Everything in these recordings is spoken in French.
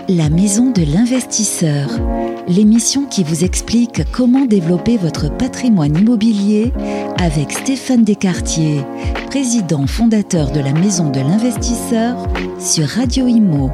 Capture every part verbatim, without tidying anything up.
La Maison de l'Investisseur, l'émission qui vous explique comment développer votre patrimoine immobilier avec Stéphane Descartier, président fondateur de la Maison de l'Investisseur sur Radio Imo.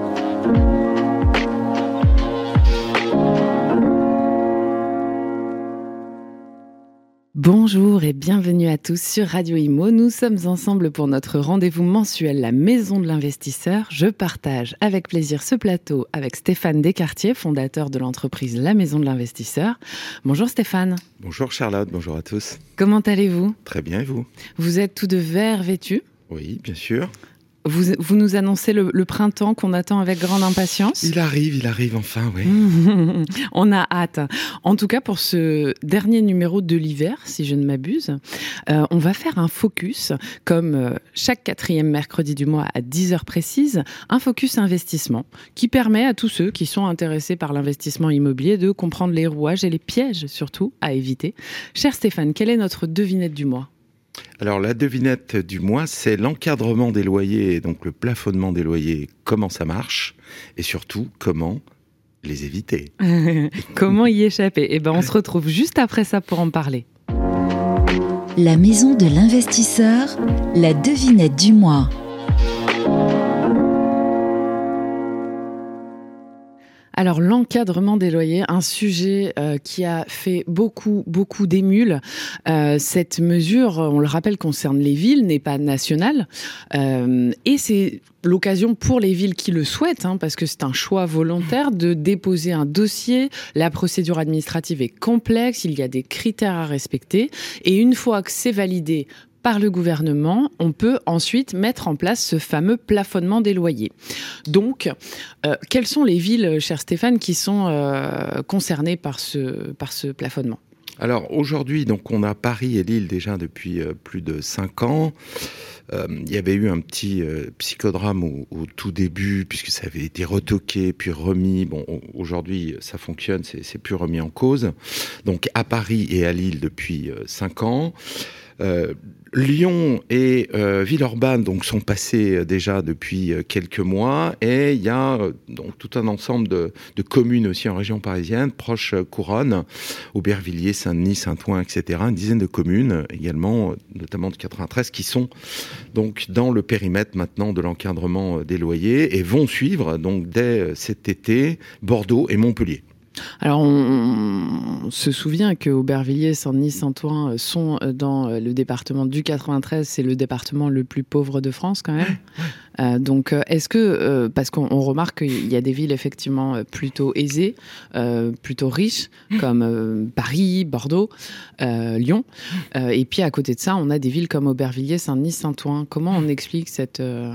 Bonjour et bienvenue à tous sur Radio Imo. Nous sommes ensemble pour notre rendez-vous mensuel La Maison de l'Investisseur. Je partage avec plaisir ce plateau avec Stéphane Descartier, fondateur de l'entreprise La Maison de l'Investisseur. Bonjour Stéphane. Bonjour Charlotte, bonjour à tous. Comment allez-vous ? Très bien, et vous ? Vous êtes tous de vert vêtus ? Oui, bien sûr. Vous, vous nous annoncez le, le printemps qu'on attend avec grande impatience. Il arrive, il arrive enfin, oui. On a hâte. En tout cas, pour ce dernier numéro de l'hiver, si je ne m'abuse, euh, on va faire un focus, comme euh, chaque quatrième mercredi du mois à dix heures précises, un focus investissement qui permet à tous ceux qui sont intéressés par l'investissement immobilier de comprendre les rouages et les pièges surtout à éviter. Cher Stéphane, quelle est notre devinette du mois ? Alors la devinette du mois, c'est l'encadrement des loyers et donc le plafonnement des loyers, comment ça marche et surtout comment les éviter. Comment y échapper ? Eh ben, on se retrouve juste après ça pour en parler. La Maison de l'Investisseur, la devinette du mois. Alors, l'encadrement des loyers, un sujet euh, qui a fait beaucoup, beaucoup d'émules. Euh, cette mesure, on le rappelle, concerne les villes, n'est pas nationale. Euh, et c'est l'occasion pour les villes qui le souhaitent, hein, parce que c'est un choix volontaire, de déposer un dossier. La procédure administrative est complexe, il y a des critères à respecter. Et une fois que c'est validé par le gouvernement, on peut ensuite mettre en place ce fameux plafonnement des loyers. Donc, euh, quelles sont les villes, cher Stéphane, qui sont euh, concernées par ce, par ce plafonnement ? Alors aujourd'hui, donc on a Paris et Lille déjà depuis euh, plus de cinq ans. Euh, il y avait eu un petit euh, psychodrame au, au tout début, puisque ça avait été retoqué, puis remis. Bon, on, aujourd'hui, ça fonctionne, c'est, c'est plus remis en cause. Donc à Paris et à Lille depuis euh, cinq ans. Euh, Lyon et euh, Villeurbanne donc sont passés euh, déjà depuis euh, quelques mois, et il y a euh, donc tout un ensemble de, de communes aussi en région parisienne, proche euh, couronne, Aubervilliers, Saint-Denis, Saint-Ouen, et cetera. Une dizaine de communes également, euh, notamment de quatre-vingt-treize, qui sont donc dans le périmètre maintenant de l'encadrement euh, des loyers et vont suivre donc dès euh, cet été Bordeaux et Montpellier. Alors, on, on se souvient que Aubervilliers, Saint-Denis, Saint-Ouen sont dans le département du quatre-vingt-treize. C'est le département le plus pauvre de France, quand même. Ouais, ouais. Euh, donc, est-ce que, euh, parce qu'on on remarque qu'il y a des villes effectivement plutôt aisées, euh, plutôt riches, comme euh, Paris, Bordeaux, euh, Lyon. Euh, et puis, à côté de ça, on a des villes comme Aubervilliers, Saint-Denis, Saint-Ouen. Comment on explique cette... Euh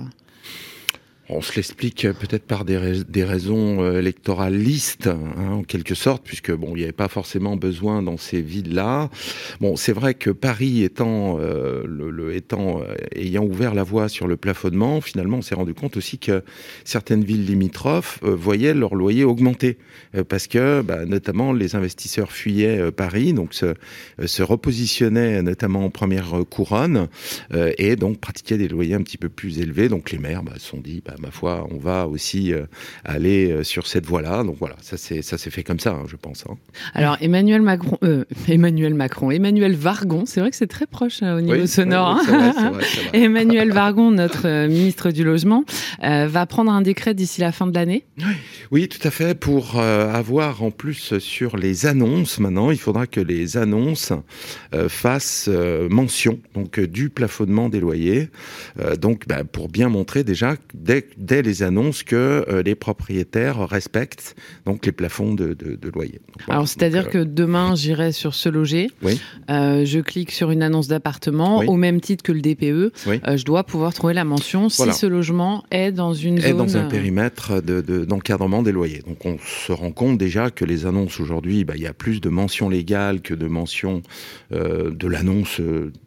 On se l'explique peut-être par des, rais- des raisons euh, électoralistes, hein, en quelque sorte, puisque bon, il n'y avait pas forcément besoin dans ces villes-là. Bon, c'est vrai que Paris étant, euh, le, le, étant euh, ayant ouvert la voie sur le plafonnement, finalement, on s'est rendu compte aussi que certaines villes limitrophes euh, voyaient leur loyer augmenter, euh, parce que, bah, notamment, les investisseurs fuyaient euh, Paris, donc se, euh, se repositionnaient notamment en première euh, couronne, euh, et donc pratiquaient des loyers un petit peu plus élevés. Donc les maires bah, se sont dit, bah, ma foi, on va aussi euh, aller euh, sur cette voie-là. Donc voilà, ça s'est, ça s'est fait comme ça, hein, je pense. Hein. Alors Emmanuel Macron, euh, Emmanuel Macron, Emmanuel Vargon, c'est vrai que c'est très proche euh, au niveau oui, sonore. Oui, oui, c'est vrai, c'est vrai, c'est vrai. Emmanuel Vargon, notre euh, ministre du Logement, euh, va prendre un décret d'ici la fin de l'année. Oui, oui, tout à fait. Pour euh, avoir en plus sur les annonces, maintenant, il faudra que les annonces euh, fassent euh, mention donc euh, du plafonnement des loyers. Euh, donc, bah, pour bien montrer déjà dès dès les annonces que euh, les propriétaires respectent donc les plafonds de, de, de loyer. Donc, voilà. Alors, c'est-à-dire donc, euh... que demain, j'irai sur Se Loger, oui. euh, je clique sur une annonce d'appartement, oui. Au même titre que le D P E, oui. euh, je dois pouvoir trouver la mention voilà. Si ce logement est dans une est zone... dans un périmètre de, de, d'encadrement des loyers. Donc, on se rend compte déjà que les annonces aujourd'hui, bah, il y a plus de mentions légales que de mentions euh, de l'annonce euh,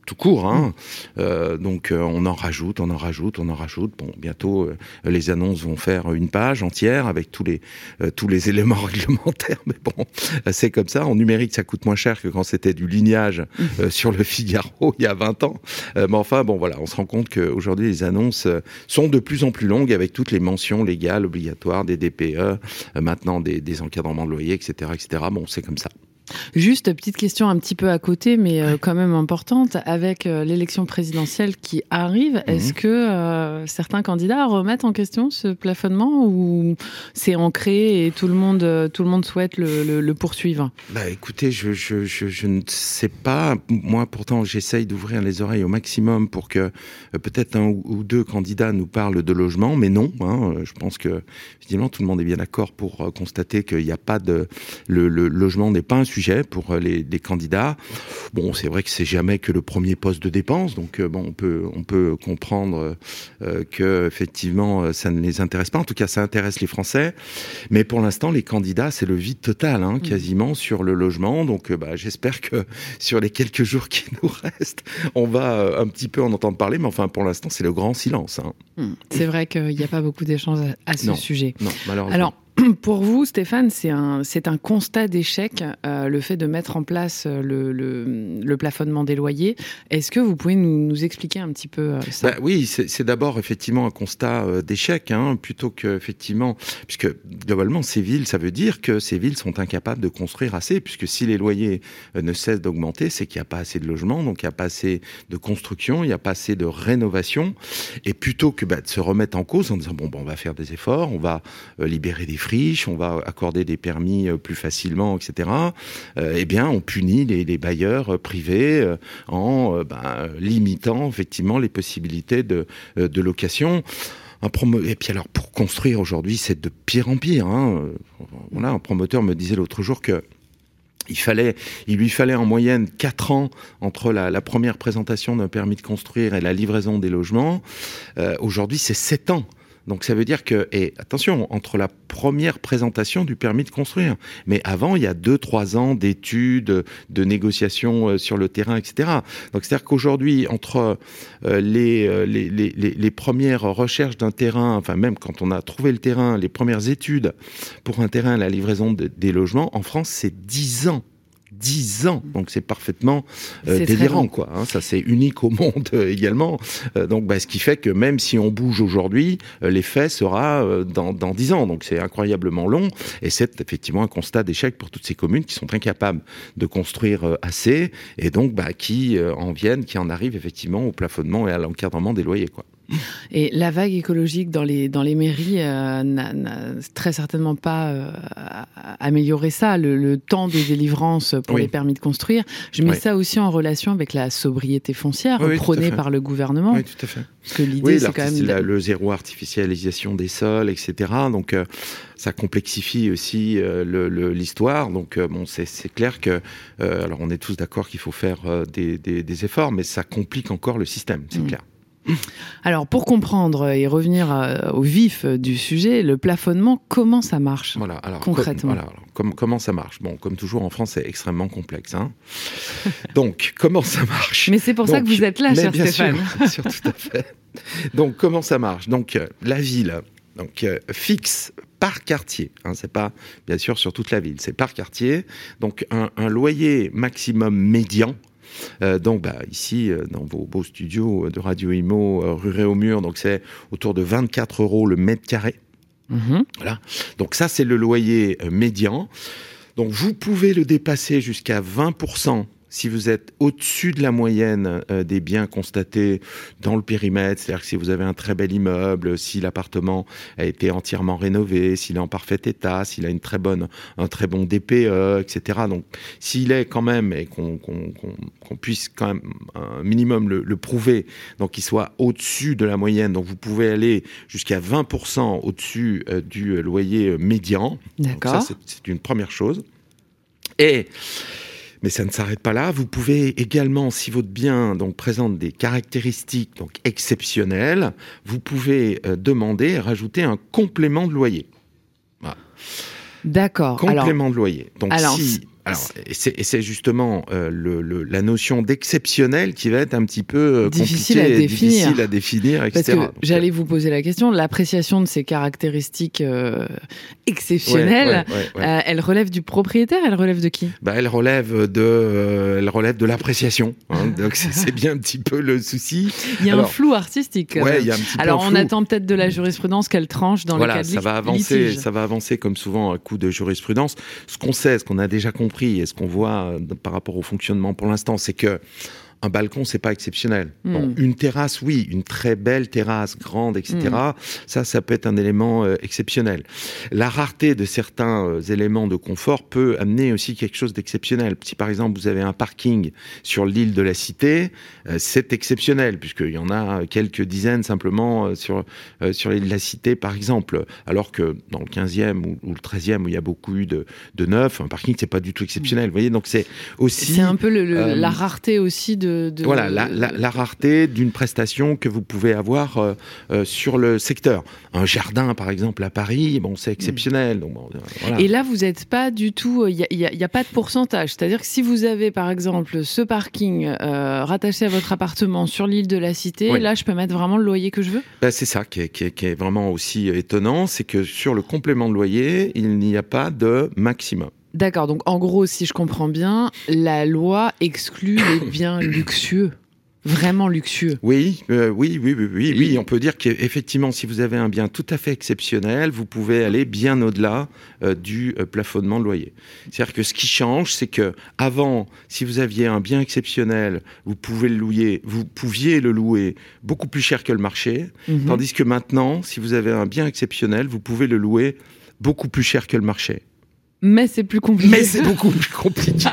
tout court, hein. Euh, donc euh, on en rajoute, on en rajoute, on en rajoute. Bon, bientôt euh, les annonces vont faire une page entière avec tous les euh, tous les éléments réglementaires. Mais bon, c'est comme ça. En numérique, ça coûte moins cher que quand c'était du lignage euh, sur le Figaro il y a vingt ans. Euh, mais enfin, bon, voilà, on se rend compte qu'aujourd'hui les annonces euh, sont de plus en plus longues avec toutes les mentions légales obligatoires des D P E, euh, maintenant des, des encadrements de loyer, et cetera, et cetera. Bon, c'est comme ça. Juste, petite question un petit peu à côté, mais euh, quand même importante. Avec euh, l'élection présidentielle qui arrive, mmh. est-ce que euh, certains candidats remettent en question ce plafonnement ou c'est ancré et tout le monde, euh, tout le monde souhaite le, le, le poursuivre ? Bah, écoutez, je, je, je, je ne sais pas. Moi, pourtant, j'essaye d'ouvrir les oreilles au maximum pour que euh, peut-être un ou deux candidats nous parlent de logement, mais non. Hein, je pense que, évidemment, tout le monde est bien d'accord pour euh, constater qu'il n'y a pas de... Le, le logement n'est pas un sujet pour les, les candidats. Bon, c'est vrai que c'est jamais que le premier poste de dépense, donc euh, bon, on peut on peut comprendre euh, que effectivement ça ne les intéresse pas. En tout cas, ça intéresse les Français. Mais pour l'instant, les candidats, c'est le vide total, hein, quasiment mmh. sur le logement. Donc, euh, bah, j'espère que sur les quelques jours qui nous restent, on va euh, un petit peu en entendre parler. Mais enfin, pour l'instant, c'est le grand silence. Hein. Mmh. C'est vrai qu'il n'y a pas beaucoup d'échanges à, à ce non, sujet. Non, malheureusement. Alors, pour vous, Stéphane, c'est un, c'est un constat d'échec, euh, le fait de mettre en place le, le, le plafonnement des loyers. Est-ce que vous pouvez nous, nous expliquer un petit peu euh, ça ? Bah, oui, c'est, c'est d'abord effectivement un constat euh, d'échec, hein, plutôt que effectivement, puisque globalement ces villes, ça veut dire que ces villes sont incapables de construire assez, puisque si les loyers euh, ne cessent d'augmenter, c'est qu'il n'y a pas assez de logements, donc il n'y a pas assez de construction, il n'y a pas assez de rénovation, et plutôt que bah, de se remettre en cause en disant bon, bon on va faire des efforts, on va euh, libérer des friches, on va accorder des permis plus facilement, et cetera. Euh, eh bien, on punit les, les bailleurs privés euh, en euh, ben, limitant effectivement les possibilités de, euh, de location. Un promo... Et puis alors, pour construire aujourd'hui, c'est de pire en pire. Hein. Voilà, un promoteur me disait l'autre jour que Il fallait, il lui fallait en moyenne quatre ans entre la, la première présentation d'un permis de construire et la livraison des logements. Euh, aujourd'hui, c'est sept ans. Donc ça veut dire que, et attention, entre la première présentation du permis de construire, mais avant, il y a deux, trois ans d'études, de négociations sur le terrain, et cetera. Donc c'est-à-dire qu'aujourd'hui, entre euh, les, les, les, les premières recherches d'un terrain, enfin même quand on a trouvé le terrain, les premières études pour un terrain, la livraison de, des logements, en France, c'est dix ans. dix ans, donc c'est parfaitement euh, c'est délirant, quoi. Hein, ça, c'est unique au monde euh, également. Euh, donc, bah, ce qui fait que même si on bouge aujourd'hui, euh, l'effet sera euh, dans, dans dix ans. Donc, c'est incroyablement long. Et c'est effectivement un constat d'échec pour toutes ces communes qui sont incapables de construire euh, assez et donc bah, qui euh, en viennent, qui en arrivent effectivement au plafonnement et à l'encadrement des loyers, quoi. Et la vague écologique dans les, dans les mairies euh, n'a, n'a très certainement pas euh, amélioré ça, le, le temps de délivrance pour oui. les permis de construire. Je mets oui. ça aussi en relation avec la sobriété foncière oui, prônée par le gouvernement. Oui, tout à fait. Parce que l'idée, oui, c'est quand même... La, le zéro artificialisation des sols, et cetera. Donc, euh, ça complexifie aussi euh, le, le, l'histoire. Donc, euh, bon, c'est, c'est clair que... Euh, alors, on est tous d'accord qu'il faut faire euh, des, des, des efforts, mais ça complique encore le système, c'est mmh. clair. Alors, pour comprendre et revenir au vif du sujet, le plafonnement, comment ça marche voilà, alors, concrètement com- voilà, alors, com- Comment ça marche ? Bon, comme toujours en France, c'est extrêmement complexe. Hein. Donc, comment ça marche ? Mais c'est pour Donc, ça que vous êtes là, cher bien Stéphane. Sûr, bien sûr, tout à fait. Donc, comment ça marche ? Donc, euh, la ville donc, euh, fixe par quartier. Hein, c'est pas, bien sûr, sur toute la ville. C'est par quartier. Donc, un, un loyer maximum médian. Euh, donc bah, ici euh, dans vos beaux studios de Radio Imo euh, rue Réaumur, donc c'est autour de vingt-quatre euros le mètre carré. Mmh. Voilà. Donc ça c'est le loyer euh, médian. Donc vous pouvez le dépasser jusqu'à vingt pour cent si vous êtes au-dessus de la moyenne euh, des biens constatés dans le périmètre, c'est-à-dire que si vous avez un très bel immeuble, si l'appartement a été entièrement rénové, s'il est en parfait état, s'il a une très bonne, un très bon D P E, et cetera. Donc, s'il est quand même, et qu'on, qu'on, qu'on, qu'on puisse quand même un minimum le, le prouver, donc qu'il soit au-dessus de la moyenne, donc vous pouvez aller jusqu'à vingt pour cent au-dessus euh, du loyer médian. D'accord. Donc ça, c'est, c'est une première chose. Et... Mais ça ne s'arrête pas là. Vous pouvez également, si votre bien donc, présente des caractéristiques donc, exceptionnelles, vous pouvez euh, demander, rajouter un complément de loyer. Voilà. D'accord. Complément alors, de loyer. Donc alors, si Alors, et c'est, et c'est justement euh, le, le, la notion d'exceptionnel qui va être un petit peu difficile à définir, difficile à définir, et cetera. Parce que Donc, j'allais vous poser la question, l'appréciation de ces caractéristiques euh, exceptionnelles, ouais, ouais, ouais, ouais. Euh, elle relève du propriétaire, elle relève de qui ? Bah, elle relève de, euh, elle relève de l'appréciation. Hein, donc c'est, c'est bien un petit peu le souci. Il y a Alors, un flou artistique. Ouais, il y a un petit peu Alors un on flou. attend peut-être de la jurisprudence qu'elle tranche dans voilà, le cas de ça va avancer, litige. Ça va avancer comme souvent à coup de jurisprudence. Ce qu'on sait, ce qu'on a déjà compris et ce qu'on voit par rapport au fonctionnement pour l'instant, c'est que un balcon, c'est pas exceptionnel. Mm. Bon, une terrasse, oui, une très belle terrasse, grande, et cetera. Mm. Ça, ça peut être un élément euh, exceptionnel. La rareté de certains euh, éléments de confort peut amener aussi quelque chose d'exceptionnel. Si par exemple vous avez un parking sur l'île de la Cité, euh, c'est exceptionnel puisqu'il y en a quelques dizaines simplement euh, sur euh, sur l'île de la Cité, par exemple. Alors que dans le quinzième ou, ou le treizième où il y a beaucoup eu de, de neuf, un parking c'est pas du tout exceptionnel. Mm. Vous voyez, donc c'est aussi c'est un peu le, le, euh, la rareté aussi de De, de... Voilà, la, la, la rareté d'une prestation que vous pouvez avoir euh, euh, sur le secteur. Un jardin, par exemple, à Paris, bon, c'est exceptionnel. Donc, bon, voilà. Et là, vous n'êtes pas du tout... Il n'y a, a, a pas de pourcentage. C'est-à-dire que si vous avez, par exemple, ce parking euh, rattaché à votre appartement sur l'île de la Cité, oui. Là, je peux mettre vraiment le loyer que je veux ? Ben, c'est ça qui est, qui, est, qui est vraiment aussi étonnant, c'est que sur le complément de loyer, il n'y a pas de maximum. D'accord, donc en gros, si je comprends bien, la loi exclut les biens luxueux, vraiment luxueux. Oui, euh, oui, oui, oui, oui, oui, on peut dire qu'effectivement, si vous avez un bien tout à fait exceptionnel, vous pouvez aller bien au-delà euh, du euh, plafonnement de loyer. C'est-à-dire que ce qui change, c'est que avant, si vous aviez un bien exceptionnel, vous pouvez le louer, vous pouviez le louer beaucoup plus cher que le marché, mm-hmm. Tandis que maintenant, si vous avez un bien exceptionnel, vous pouvez le louer beaucoup plus cher que le marché. Mais c'est plus compliqué. Mais c'est beaucoup plus compliqué.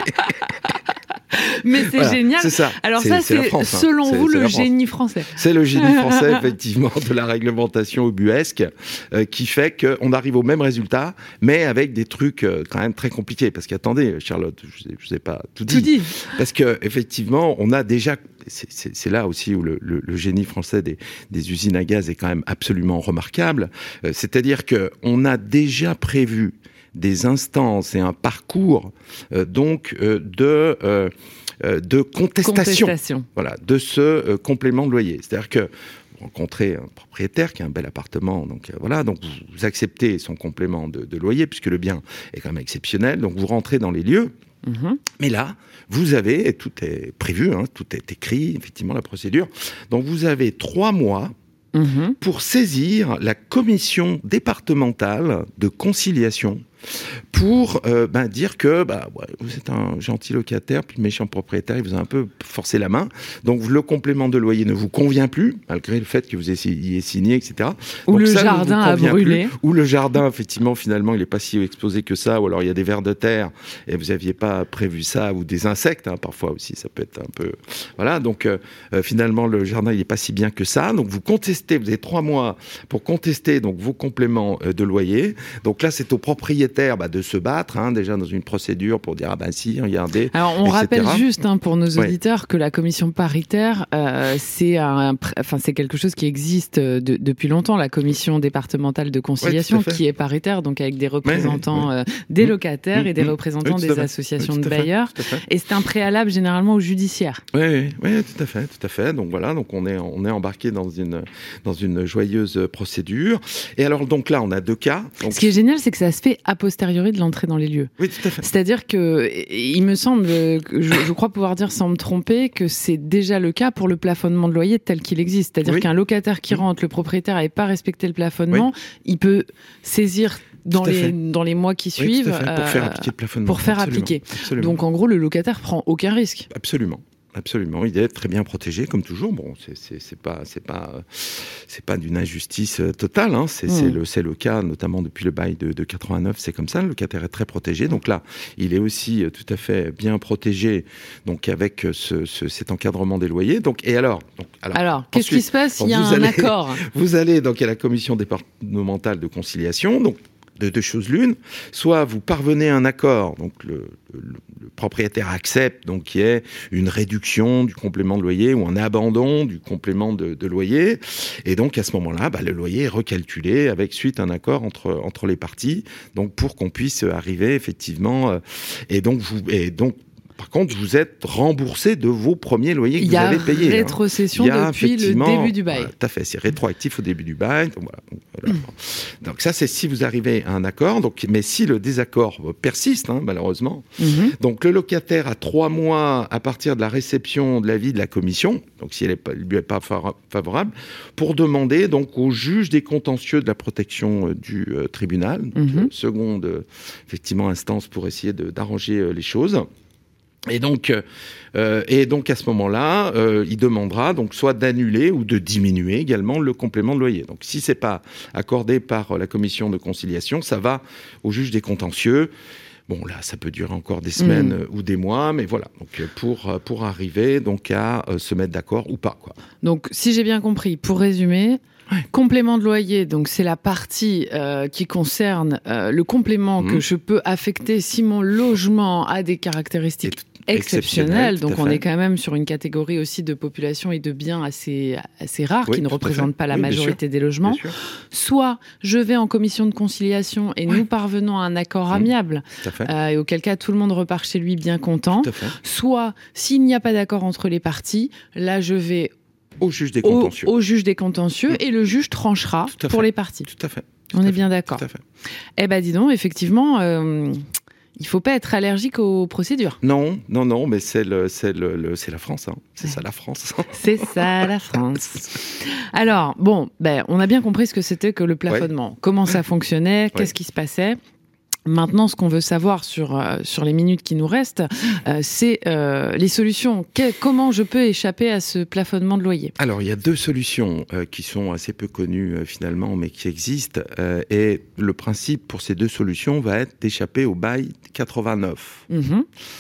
Mais c'est voilà, génial. C'est ça. Alors c'est, ça, c'est, c'est France, selon hein. vous c'est, le c'est génie français. C'est le génie français, effectivement, de la réglementation ubuesque, euh, qui fait qu'on arrive au même résultat, mais avec des trucs euh, quand même très compliqués. Parce qu'attendez, Charlotte, je ne vous ai pas tout dit. Tout dit. Parce que effectivement, on a déjà... C'est, c'est, c'est là aussi où le, le, le génie français des, des usines à gaz est quand même absolument remarquable. Euh, c'est-à-dire qu'on a déjà prévu des instances et un parcours euh, donc euh, de euh, de contestation, contestation. Voilà, de ce euh, complément de loyer. C'est-à-dire que vous rencontrez un propriétaire qui a un bel appartement, donc euh, voilà, donc vous, vous acceptez son complément de, de loyer puisque le bien est quand même exceptionnel. Donc vous rentrez dans les lieux. Mmh. Mais là, vous avez, et tout est prévu, hein, tout est écrit, effectivement, la procédure. Donc vous avez trois mois mmh. pour saisir la commission départementale de conciliation pour euh, ben, dire que bah, ouais, vous êtes un gentil locataire, puis le méchant propriétaire, il vous a un peu forcé la main. Donc le complément de loyer ne vous convient plus, malgré le fait que vous ayez signé, et cetera. Ou Donc, le ça jardin a brûlé. Plus. Ou le jardin, effectivement, finalement, il n'est pas si exposé que ça. Ou alors il y a des vers de terre et vous n'aviez pas prévu ça. Ou des insectes, hein, parfois aussi, ça peut être un peu... Voilà, donc euh, finalement, le jardin, il n'est pas si bien que ça. Donc vous contestez, vous avez trois mois pour contester donc, vos compléments euh, de loyer. Donc là, c'est au propriétaire Bah, de se battre, hein, déjà dans une procédure pour dire ah ben si, regardez. Alors on et cetera. Rappelle juste hein, pour nos auditeurs ouais. que la commission paritaire, euh, c'est un, enfin c'est quelque chose qui existe de, depuis longtemps, la commission départementale de conciliation ouais, qui est paritaire, donc avec des représentants ouais, ouais. Euh, des locataires mmh, et des mmh, représentants oui, des associations de bailleurs. Et c'est un préalable généralement au judiciaire. Oui, oui, oui, tout à fait, tout à fait. Donc voilà, donc on est on est embarqué dans une dans une joyeuse procédure. Et alors donc là, on a deux cas. Donc... Ce qui est génial, c'est que ça se fait a posteriori de l'entrée dans les lieux. Oui, tout à fait. C'est-à-dire que, il me semble, que je, je crois pouvoir dire sans me tromper, que c'est déjà le cas pour le plafonnement de loyer tel qu'il existe. C'est-à-dire oui. qu'un locataire qui rentre, le propriétaire n'avait pas respecté le plafonnement, oui. il peut saisir dans les, dans les mois qui suivent oui, pour euh, faire appliquer le plafonnement. Pour faire Absolument. appliquer. Absolument. Donc en gros, le locataire prend aucun risque. Absolument. Absolument, il est très bien protégé comme toujours. Bon, c'est c'est, c'est pas c'est pas c'est pas d'une injustice totale. Hein. C'est, mmh. c'est le c'est le cas, notamment depuis le bail de, de quatre-vingt-neuf, c'est comme ça. Le locataire est très protégé. Donc là, il est aussi tout à fait bien protégé. Donc avec ce, ce cet encadrement des loyers. Donc et alors donc alors, alors qu'est-ce qui se passe s'il y a un allez, accord? Vous allez donc à la commission départementale de conciliation. Donc de deux choses l'une, soit vous parvenez à un accord, donc le, le, le propriétaire accepte, donc qu'il y ait une réduction du complément de loyer ou un abandon du complément de, de loyer, et donc à ce moment-là, bah, le loyer est recalculé avec suite un accord entre entre les parties, donc pour qu'on puisse arriver effectivement, euh, et donc vous et donc par contre, vous êtes remboursé de vos premiers loyers que vous avez payés. Il y a rétrocession hein. depuis le début du bail. Voilà, tout à fait, c'est rétroactif au début du bail. Donc, voilà, donc, voilà. Mmh. donc ça, c'est si vous arrivez à un accord. Donc, mais si le désaccord persiste, hein, malheureusement, mmh. donc le locataire a trois mois à partir de la réception de l'avis de la commission, donc si elle ne lui est pas favorable, pour demander donc au juge des contentieux de la protection euh, du euh, tribunal, donc, mmh. euh, seconde euh, effectivement instance pour essayer de, d'arranger euh, les choses. Et donc, euh, et donc à ce moment-là, euh, il demandera donc soit d'annuler ou de diminuer également le complément de loyer. Donc, si c'est pas accordé par la commission de conciliation, ça va au juge des contentieux. Bon, là, ça peut durer encore des semaines mmh. ou des mois, mais voilà. Donc, pour pour arriver donc à euh, se mettre d'accord ou pas, quoi. Donc, si j'ai bien compris, pour résumer. Ouais. Complément de loyer, donc c'est la partie euh, qui concerne euh, le complément mmh. que je peux affecter si mon logement a des caractéristiques exceptionnelles. Donc on est quand même sur une catégorie aussi de population et de biens assez, assez rares oui, qui ne représentent pas la oui, majorité des logements. Soit je vais en commission de conciliation et oui. nous parvenons à un accord mmh. amiable euh, et auquel cas tout le monde repart chez lui bien content. Soit s'il n'y a pas d'accord entre les parties, là je vais Au juge des contentieux. Au, au juge des contentieux mmh. et le juge tranchera pour fait. les parties. Tout à fait. Tout On à est fait. bien d'accord. Tout à fait. Eh ben dis donc, effectivement, euh, il ne faut pas être allergique aux procédures. Non, non, non, mais c'est, le, c'est, le, le, c'est la France. Hein. C'est ouais. ça la France. C'est ça la France. Alors, bon, ben, on a bien compris ce que c'était que le plafonnement. Ouais. Comment ça fonctionnait, ouais. qu'est-ce qui se passait. Maintenant, ce qu'on veut savoir sur euh, sur les minutes qui nous restent, euh, c'est euh, les solutions. Que, comment je peux échapper à ce plafonnement de loyer ? Alors, il y a deux solutions euh, qui sont assez peu connues euh, finalement, mais qui existent. Euh, et le principe pour ces deux solutions va être d'échapper au bail quatre-vingt-neuf. Mmh.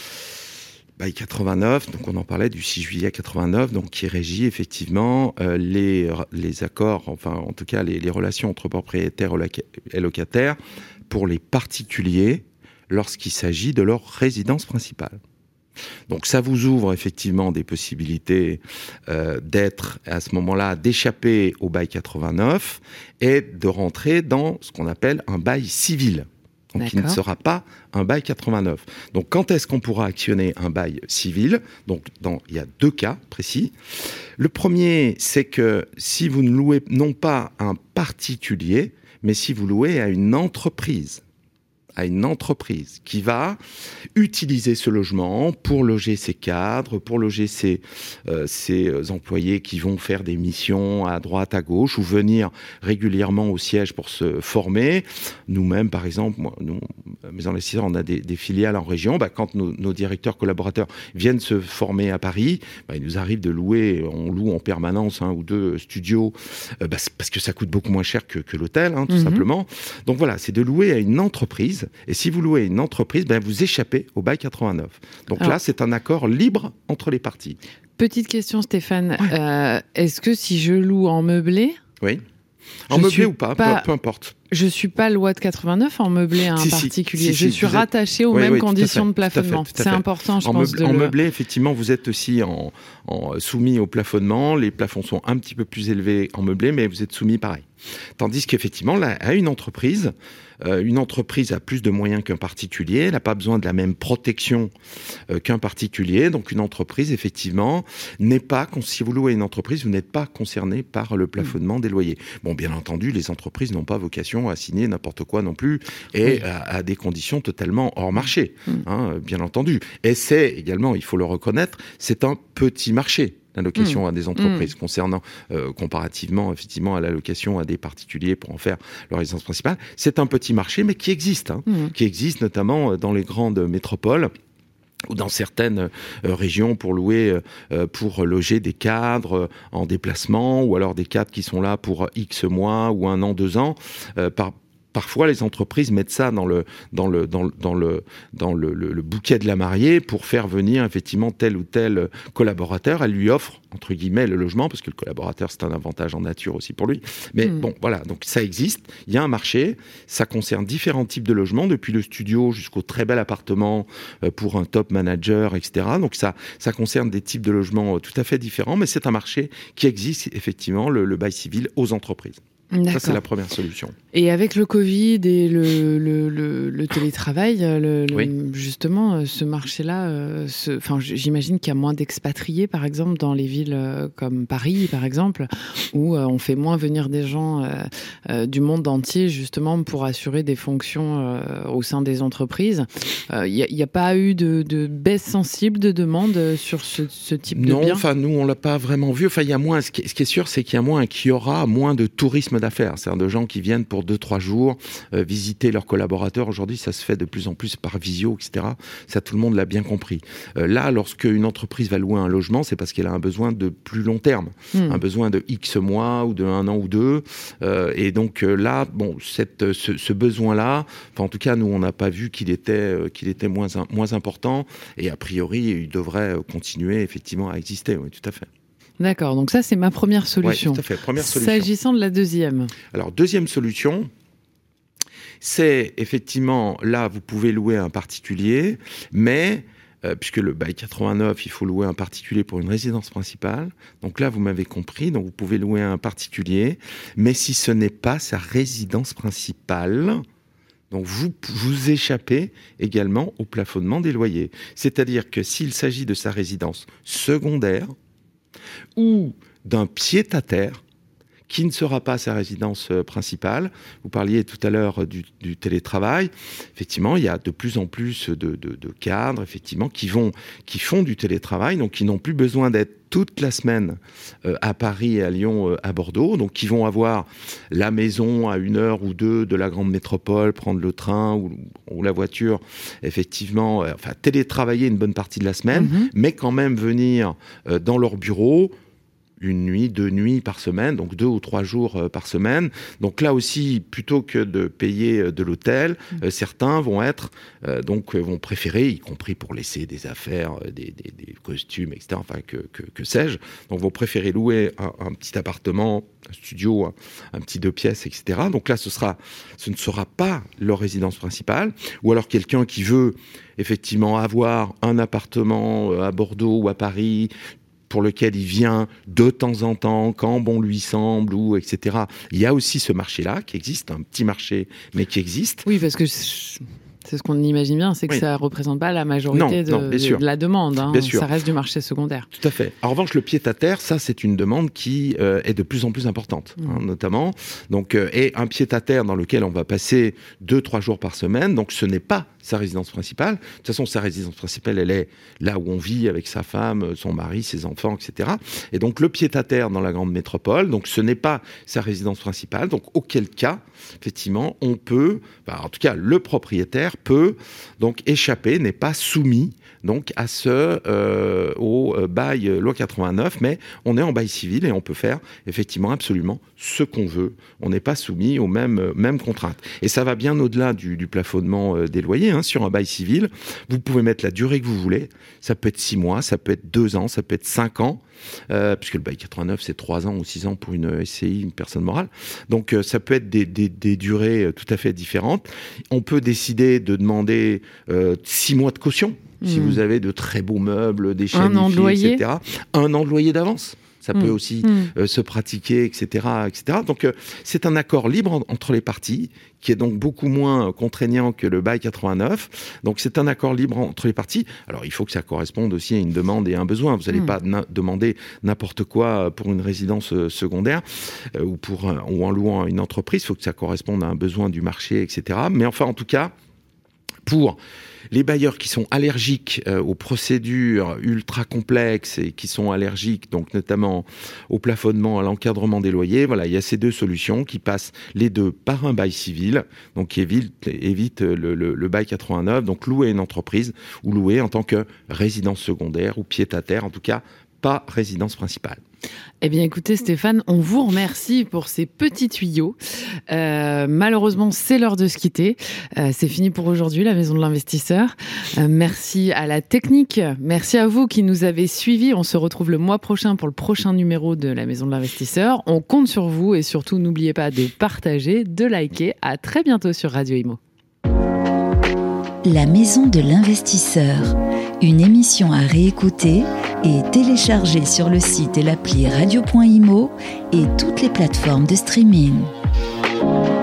Bail quatre-vingt-neuf, donc on en parlait du six juillet quatre-vingt-neuf, donc qui régit effectivement euh, les les accords, enfin en tout cas les, les relations entre propriétaires et locataires pour les particuliers lorsqu'il s'agit de leur résidence principale. Donc ça vous ouvre effectivement des possibilités euh, d'être à ce moment-là, d'échapper au bail quatre-vingt-neuf et de rentrer dans ce qu'on appelle un bail civil. Donc D'accord. il ne sera pas un bail quatre-vingt-neuf. Donc quand est-ce qu'on pourra actionner un bail civil ? Donc dans, il y a deux cas précis. Le premier, c'est que si vous ne louez non pas un particulier, mais si vous louez à une entreprise, à une entreprise qui va utiliser ce logement pour loger ses cadres, pour loger ses, euh, ses employés qui vont faire des missions à droite, à gauche, ou venir régulièrement au siège pour se former. Nous-mêmes, par exemple, moi, nous, mes investisseurs, on a des, des filiales en région. Bah, quand nos, nos directeurs collaborateurs viennent se former à Paris, bah, il nous arrive de louer, on loue en permanence un ou deux studios, euh, bah, parce que ça coûte beaucoup moins cher que, que l'hôtel, hein, tout mmh. simplement. Donc voilà, c'est de louer à une entreprise. Et si vous louez une entreprise, ben vous échappez au bail quatre-vingt-neuf. Donc Alors, là, c'est un accord libre entre les parties. Petite question, Stéphane. Ouais. Euh, est-ce que si je loue en meublé... Oui. En meublé ou pas, pas, peu, peu importe. Je ne suis pas loi de quatre-vingt-neuf en meublé à un si, particulier. Si, si, je si, suis rattaché êtes... aux oui, mêmes oui, conditions fait, de plafonnement. Tout à fait, tout à fait. C'est important, je en pense. Meublé, de en le... meublé, effectivement, vous êtes aussi en, en, soumis au plafonnement. Les plafonds sont un petit peu plus élevés en meublé, mais vous êtes soumis pareil. Tandis qu'effectivement, là, à une entreprise, euh, une entreprise a plus de moyens qu'un particulier. Elle n'a pas besoin de la même protection euh, qu'un particulier. Donc, une entreprise, effectivement, n'est pas, si vous louez une entreprise, vous n'êtes pas concerné par le plafonnement mmh. des loyers. Bon, bien entendu, les entreprises n'ont pas vocation à signer n'importe quoi non plus et oui. à, à des conditions totalement hors marché, mmh. hein, bien entendu. Et c'est également, il faut le reconnaître, c'est un petit marché. L'allocation mmh. à des entreprises, mmh. concernant euh, comparativement effectivement à l'allocation à des particuliers pour en faire leur résidence principale. C'est un petit marché, mais qui existe, hein, mmh. qui existe notamment dans les grandes métropoles ou dans certaines euh, régions pour louer, euh, pour loger des cadres euh, en déplacement, ou alors des cadres qui sont là pour X mois ou un an, deux ans, euh, par parfois, les entreprises mettent ça dans le, dans le, dans le, dans le, dans le, le, le bouquet de la mariée pour faire venir effectivement tel ou tel collaborateur. Elle lui offre, entre guillemets, le logement, parce que le collaborateur, c'est un avantage en nature aussi pour lui. Mais mmh. bon, voilà, donc ça existe. Il y a un marché. Ça concerne différents types de logements, depuis le studio jusqu'au très bel appartement pour un top manager, et cetera. Donc ça, ça concerne des types de logements tout à fait différents, mais c'est un marché qui existe, effectivement, le, le bail civil aux entreprises. D'accord. Ça, c'est la première solution. Et avec le Covid et le, le, le, le télétravail, le, oui. le, justement, ce marché-là, euh, ce, enfin, j'imagine qu'il y a moins d'expatriés, par exemple, dans les villes euh, comme Paris, par exemple, où euh, on fait moins venir des gens euh, euh, du monde entier, justement, pour assurer des fonctions euh, au sein des entreprises. Il euh, n'y a, a pas eu de, de baisse sensible de demande sur ce, ce type non, de biens? Non, enfin, nous, on l'a pas vraiment vu. Enfin, il y a moins, ce qui, ce qui est sûr, c'est qu'il y a moins, qu'il y aura moins de tourisme d'affaires. C'est-à-dire de gens qui viennent pour deux, trois jours euh, visiter leurs collaborateurs. Aujourd'hui, ça se fait de plus en plus par visio, et cetera. Ça, tout le monde l'a bien compris. Euh, là, lorsque une entreprise va louer un logement, c'est parce qu'elle a un besoin de plus long terme, mmh. un besoin de X mois ou de un an ou deux. Euh, et donc euh, là, bon, cette, ce, ce besoin-là, enfin, en tout cas, nous, on n'a pas vu qu'il était, euh, qu'il était moins, moins important. Et a priori, il devrait continuer effectivement à exister. Oui, tout à fait. D'accord, donc ça c'est ma première solution. Oui, tout à fait, première solution. S'agissant de la deuxième. Alors, deuxième solution, c'est effectivement, là, vous pouvez louer un particulier, mais, euh, puisque le bail quatre-vingt-neuf, il faut louer un particulier pour une résidence principale. Donc là, vous m'avez compris, donc vous pouvez louer un particulier, mais si ce n'est pas sa résidence principale, donc vous, vous échappez également au plafonnement des loyers. C'est-à-dire que s'il s'agit de sa résidence secondaire, ou d'un pied-à-terre qui ne sera pas sa résidence principale. Vous parliez tout à l'heure du, du télétravail. Effectivement, il y a de plus en plus de, de, de cadres, effectivement, qui vont, qui font du télétravail, donc qui n'ont plus besoin d'être toute la semaine euh, à Paris, à Lyon, euh, à Bordeaux, donc qui vont avoir la maison à une heure ou deux de la grande métropole, prendre le train ou, ou la voiture, effectivement, euh, enfin télétravailler une bonne partie de la semaine, mmh. mais quand même venir euh, dans leur bureau une nuit, deux nuits par semaine, donc deux ou trois jours euh, par semaine. Donc là aussi, plutôt que de payer euh, de l'hôtel, mmh. euh, certains vont être, euh, donc euh, vont préférer, y compris pour laisser des affaires, euh, des, des, des costumes, et cetera. Enfin, que, que, que sais-je. Donc vont préférer louer un, un petit appartement, un studio, un, un petit deux pièces, et cetera. Donc là, ce sera, ce ne sera pas leur résidence principale. Ou alors quelqu'un qui veut effectivement avoir un appartement à Bordeaux ou à Paris, pour lequel il vient de temps en temps, quand bon lui semble, ou et cetera. Il y a aussi ce marché-là qui existe, un petit marché, mais qui existe. Oui, parce que c'est ce qu'on imagine bien, c'est que oui. ça ne représente pas la majorité non, de, non, de la demande. Hein. Bien sûr. Ça reste du marché secondaire. Tout à fait. En revanche, le pied-à-terre, ça, c'est une demande qui euh, est de plus en plus importante, mmh. hein, notamment. Donc, euh, et un pied-à-terre dans lequel on va passer deux, trois jours par semaine. Donc, ce n'est pas sa résidence principale. De toute façon, sa résidence principale, elle est là où on vit avec sa femme, son mari, ses enfants, et cetera. Et donc, le pied-à-terre dans la grande métropole, donc ce n'est pas sa résidence principale. Donc, auquel cas, effectivement, on peut, bah, en tout cas, le propriétaire peut donc échapper, n'est pas soumis donc à ce euh, au euh, bail loi quatre-vingt-neuf, mais on est en bail civil et on peut faire effectivement absolument ce qu'on veut. On n'est pas soumis aux mêmes euh, mêmes contraintes. Et ça va bien au-delà du, du plafonnement euh, des loyers. Hein. Sur un bail civil, vous pouvez mettre la durée que vous voulez. Ça peut être six mois, ça peut être deux ans, ça peut être cinq ans. Euh, puisque le bail quatre-vingt-neuf, c'est trois ans ou six ans pour une S C I, une personne morale. Donc, euh, ça peut être des, des, des durées euh, tout à fait différentes. On peut décider de demander euh, six mois de caution, mmh. si vous avez de très beaux meubles, des chaînes, et cetera. Un an de loyer d'avance. Ça mmh. peut aussi mmh. euh, se pratiquer, et cetera, et cetera. Donc, euh, c'est un accord libre en, entre les parties, qui est donc beaucoup moins contraignant que le bail quatre-vingt-neuf. Donc, c'est un accord libre entre les parties. Alors, il faut que ça corresponde aussi à une demande et à un besoin. Vous n'allez mmh. pas na- demander n'importe quoi pour une résidence euh, secondaire euh, ou, pour un, ou en louant à une entreprise. Il faut que ça corresponde à un besoin du marché, et cetera. Mais enfin, en tout cas, pour les bailleurs qui sont allergiques euh, aux procédures ultra complexes et qui sont allergiques, donc notamment au plafonnement, à l'encadrement des loyers, voilà, il y a ces deux solutions qui passent les deux par un bail civil, donc qui évite, évite le, le, le bail quatre-vingt-neuf, donc louer une entreprise ou louer en tant que résidence secondaire ou pied-à-terre, en tout cas pas résidence principale. Eh bien, écoutez, Stéphane, on vous remercie pour ces petits tuyaux. Euh, malheureusement, c'est l'heure de se quitter. Euh, c'est fini pour aujourd'hui, la Maison de l'Investisseur. Euh, merci à la technique. Merci à vous qui nous avez suivis. On se retrouve le mois prochain pour le prochain numéro de la Maison de l'Investisseur. On compte sur vous et surtout, n'oubliez pas de partager, de liker. À très bientôt sur Radio Imo. La Maison de l'Investisseur, une émission à réécouter et télécharger sur le site et l'appli radio point imo et toutes les plateformes de streaming.